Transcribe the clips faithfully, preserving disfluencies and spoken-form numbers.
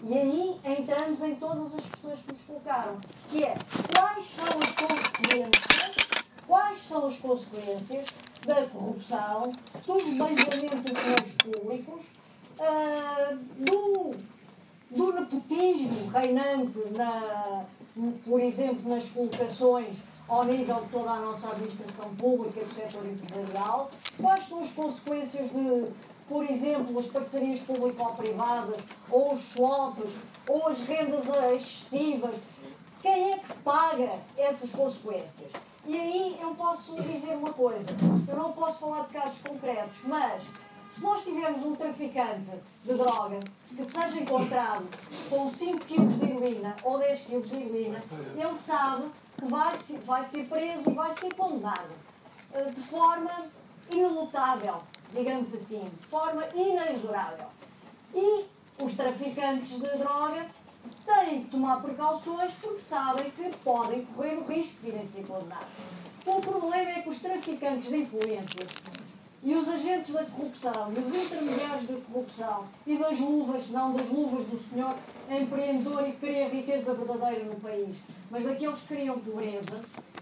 E aí entramos em todas as questões que nos colocaram, que é quais são as consequências, quais são as consequências da corrupção, do esbanjamento dos bens públicos, uh, do, do nepotismo reinante, na, por exemplo, nas colocações ao nível de toda a nossa administração pública e do setor empresarial, quais são as consequências de, por exemplo, as parcerias público-privadas, ou os swaps, ou as rendas excessivas. Quem é que paga essas consequências? E aí eu posso dizer uma coisa, eu não posso falar de casos concretos, mas se nós tivermos um traficante de droga que seja encontrado com cinco quilos de heroína ou dez quilos de heroína, ele sabe que vai, vai ser preso e vai ser condenado de forma inelutável, digamos assim, de forma inexorável. E os traficantes de droga têm que tomar precauções porque sabem que podem correr o risco de virem ser condenados. O problema é que os traficantes de influência e os agentes da corrupção e os intermediários da corrupção e das luvas, não das luvas do senhor empreendedor e que cria riqueza verdadeira no país, mas daqueles que criam pobreza,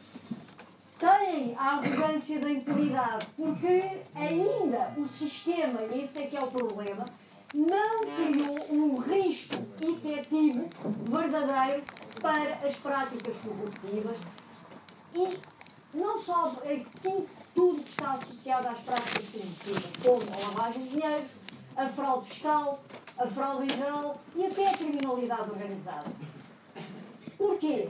têm a arrogância da impunidade, porque ainda o sistema, e esse é que é o problema, não criou um risco efetivo, verdadeiro, para as práticas corruptivas e não só aquilo, tudo que está associado às práticas corruptivas, como a lavagem de dinheiros, a fraude fiscal, a fraude em geral e até a criminalidade organizada. Porquê?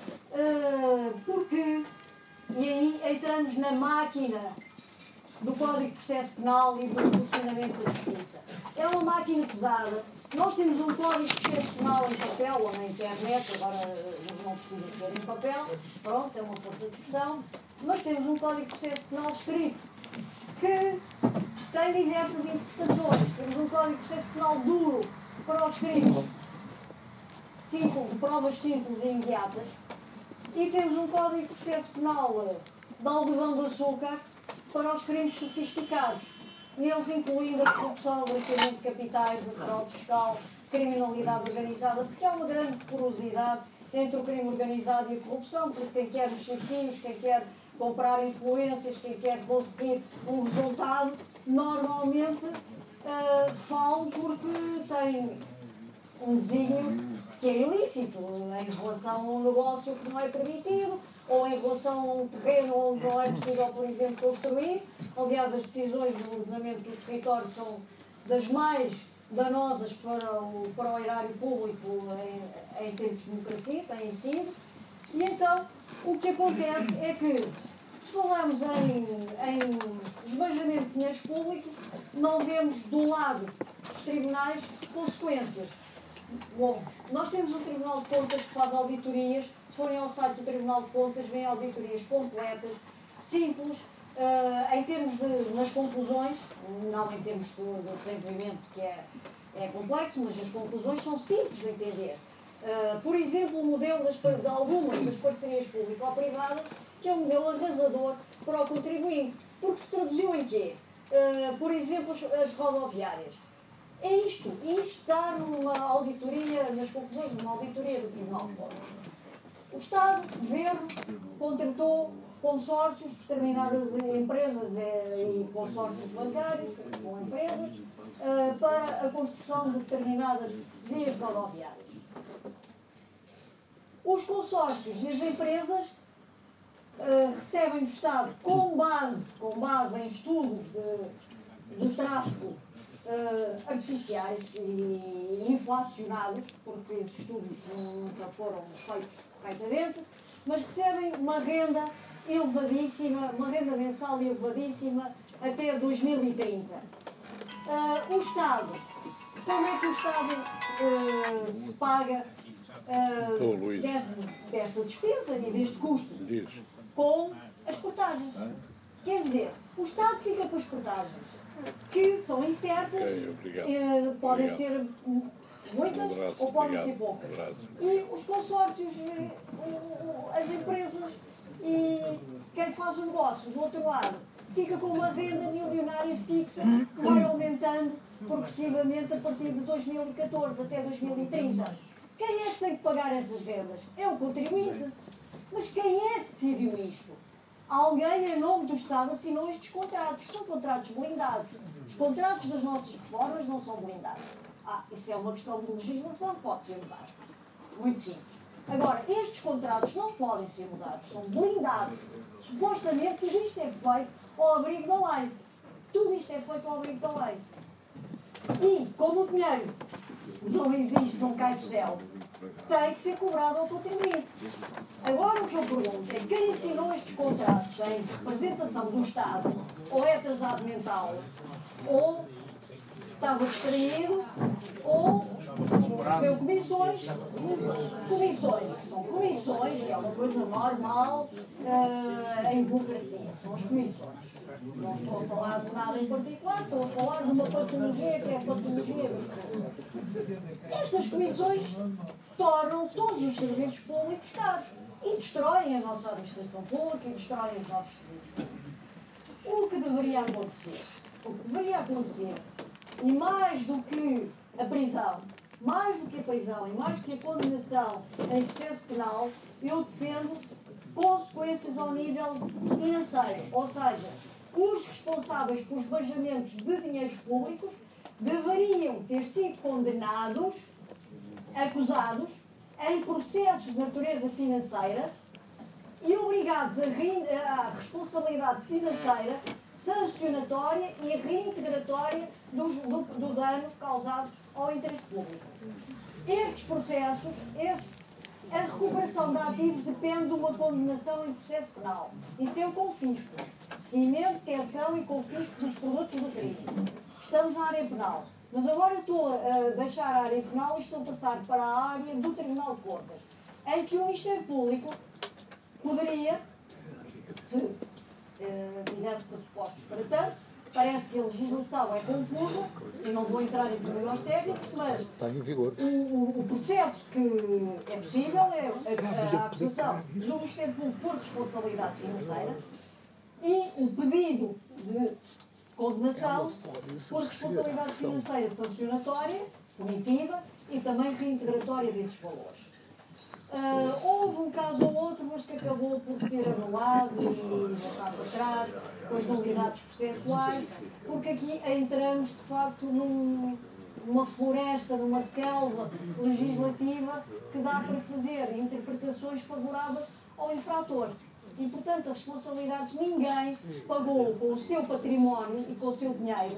Uh, porque, e aí entramos na máquina do Código de Processo Penal e do funcionamento da Justiça. É uma máquina pesada. Nós temos um Código de Processo Penal em papel ou na internet, agora não precisa ser em papel, pronto, é uma força de expressão, mas temos um Código de Processo Penal escrito que tem diversas interpretações. Temos um Código de Processo Penal duro para os crimes simples, de provas simples e imediatas, e temos um Código de Processo Penal de algodão de açúcar para os crimes sofisticados, neles incluindo a corrupção, o branqueamento de capitais, a fraude fiscal, criminalidade organizada, porque há uma grande porosidade entre o crime organizado e a corrupção, porque quem quer os chefinhos, quem quer comprar influências, quem quer conseguir um resultado, normalmente uh, falam porque tem um desígnio que é ilícito, em relação a um negócio que não é permitido, ou em relação a um terreno onde não é possível, por exemplo, construir. Aliás, as decisões do ordenamento do território são das mais danosas para o, para o erário público em, em termos de democracia, têm sido. E então, o que acontece é que, se falamos em, em esbanjamento de dinheiros públicos, não vemos do lado dos tribunais consequências. Bom, nós temos o Tribunal de Contas que faz auditorias. Se forem ao site do Tribunal de Contas, vêm auditorias completas, simples, uh, em termos de, nas conclusões, não em termos do, do desenvolvimento, que é, é complexo, mas as conclusões são simples de entender. Uh, por exemplo, o modelo das, de algumas das parcerias público-privadas, que é um modelo arrasador para o contribuinte, porque se traduziu em quê? Uh, por exemplo, as, as rodoviárias. É isto, isto está numa auditoria, nas conclusões de uma auditoria do Tribunal de Contas. O Estado, o Governo, contratou consórcios de determinadas empresas e consórcios bancários com empresas uh, para a construção de determinadas vias rodoviárias. Os consórcios e as empresas uh, recebem do Estado, com base, com base em estudos de, de tráfego Uh, artificiais e inflacionados, porque esses estudos nunca foram feitos corretamente, mas recebem uma renda elevadíssima, uma renda mensal elevadíssima até dois mil e trinta. Uh, o Estado, como é que o Estado uh, se paga uh, desta, desta despesa e deste custo? Com as portagens. Quer dizer, o Estado fica com as portagens, que são incertas, okay, eh, podem obrigado. ser muitas um abraço, ou podem obrigado. ser poucas. Um e os consórcios, eh, as empresas e quem faz o negócio do outro lado fica com uma renda milionária fixa que vai aumentando progressivamente a partir de dois mil e catorze até dois mil e trinta. Quem é que tem que pagar essas rendas? É o contribuinte. Mas quem é que decidiu isto? Alguém, em nome do Estado, assinou estes contratos. São contratos blindados. Os contratos das nossas reformas não são blindados. Ah, isso é uma questão de legislação, pode ser mudado. Muito simples. Agora, estes contratos não podem ser mudados, são blindados. Supostamente, tudo isto é feito ao abrigo da lei. Tudo isto é feito ao abrigo da lei. E, como o dinheiro não existe, não cai do céu, tem que ser cobrado ao contribuinte. Agora, o que eu pergunto é quem assinou estes contratos em representação do Estado, ou é atrasado mental, ou estava distraído, ou recebeu comissões. Comissões. São comissões, que é uma coisa normal uh, em burocracia. São as comissões. Não estou a falar de nada em particular, estou a falar de uma patologia que é a patologia dos comissões. Estas comissões tornam todos os serviços públicos caros e destroem a nossa administração pública e destroem os nossos serviços públicos. O que deveria acontecer? O que deveria acontecer, e mais do que a prisão, mais do que a prisão e mais do que a condenação em processo penal, eu defendo consequências ao nível financeiro. Ou seja, os responsáveis pelos esbanjamentos de dinheiros públicos deveriam ter sido condenados, acusados, em processos de natureza financeira e obrigados a, re... a responsabilidade financeira, sancionatória e reintegratória do, do, do dano causado ao interesse público. Estes processos, estes, a recuperação de ativos depende de uma condenação em processo penal. Isso é o confisco. Seguimento, detenção e confisco dos produtos do crime. Estamos na área penal. Mas agora eu estou a deixar a área penal e estou a passar para a área do Tribunal de Contas, em que o Ministério Público poderia, se eh, tivesse pressupostos para tanto, parece que a legislação é confusa, e não vou entrar em pormenores técnicos, mas está em vigor. O, o, o processo que é possível é a, a, a acusação do Ministério Público por responsabilidade financeira e o pedido de condenação por responsabilidade financeira sancionatória, punitiva e também reintegratória desses valores. Uh, houve um caso ou outro, mas que acabou por ser anulado e voltar para trás, com as novidades processuais, porque aqui entramos de facto num, numa floresta, numa selva legislativa que dá para fazer interpretações favoráveis ao infrator. E, portanto, as responsabilidades, ninguém pagou com o seu património e com o seu dinheiro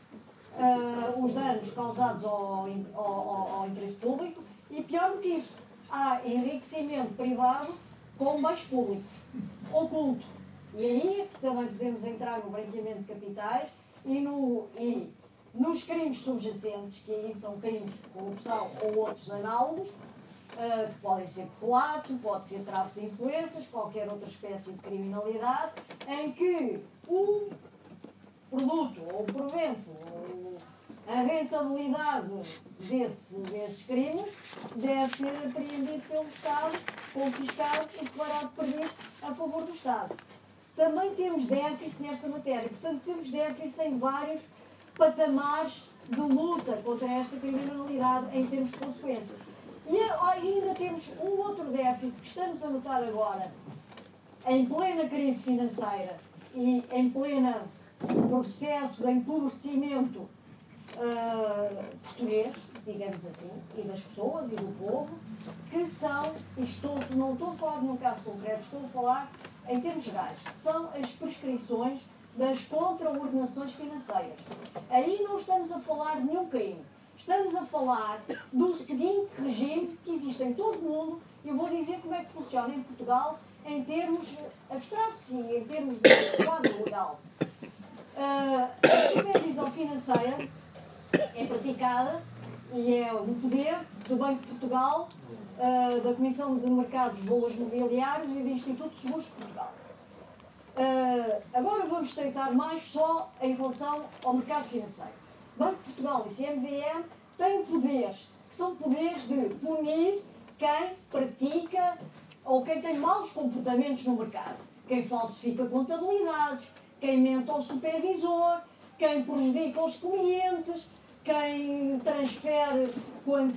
uh, os danos causados ao, ao, ao interesse público e, pior do que isso, há enriquecimento privado com bens públicos, oculto. E aí também podemos entrar no branqueamento de capitais e, no, e nos crimes subjacentes, que aí são crimes de corrupção ou outros análogos, Uh, que podem ser peculato, pode ser tráfico de influências, qualquer outra espécie de criminalidade, em que o produto ou o provento, ou a rentabilidade desse, desses crimes deve ser apreendido pelo Estado, confiscado e declarado perdido a favor do Estado. Também temos déficit nesta matéria, portanto temos déficit em vários patamares de luta contra esta criminalidade em termos de consequências. E ainda temos um outro déficit que estamos a notar agora, em plena crise financeira e em pleno processo de empobrecimento uh, português, digamos assim, e das pessoas e do povo, que são, e estou, não estou a falar de nenhum caso concreto, estou a falar em termos gerais, que são as prescrições das contraordenações financeiras. Aí não estamos a falar de nenhum crime. Estamos a falar do seguinte regime que existe em todo o mundo, e eu vou dizer como é que funciona em Portugal em termos abstratos e em termos de quadro legal. Uh, a supervisão financeira é praticada e é um poder do Banco de Portugal, uh, da Comissão de Mercados de Valores Mobiliários e do Instituto de Seguros de Portugal. Uh, agora vamos tratar mais só em relação ao mercado financeiro. Banco de Portugal e C M V M têm poderes, que são poderes de punir quem pratica ou quem tem maus comportamentos no mercado. Quem falsifica contabilidades, quem mente ao supervisor, quem prejudica os clientes, quem transfere quantias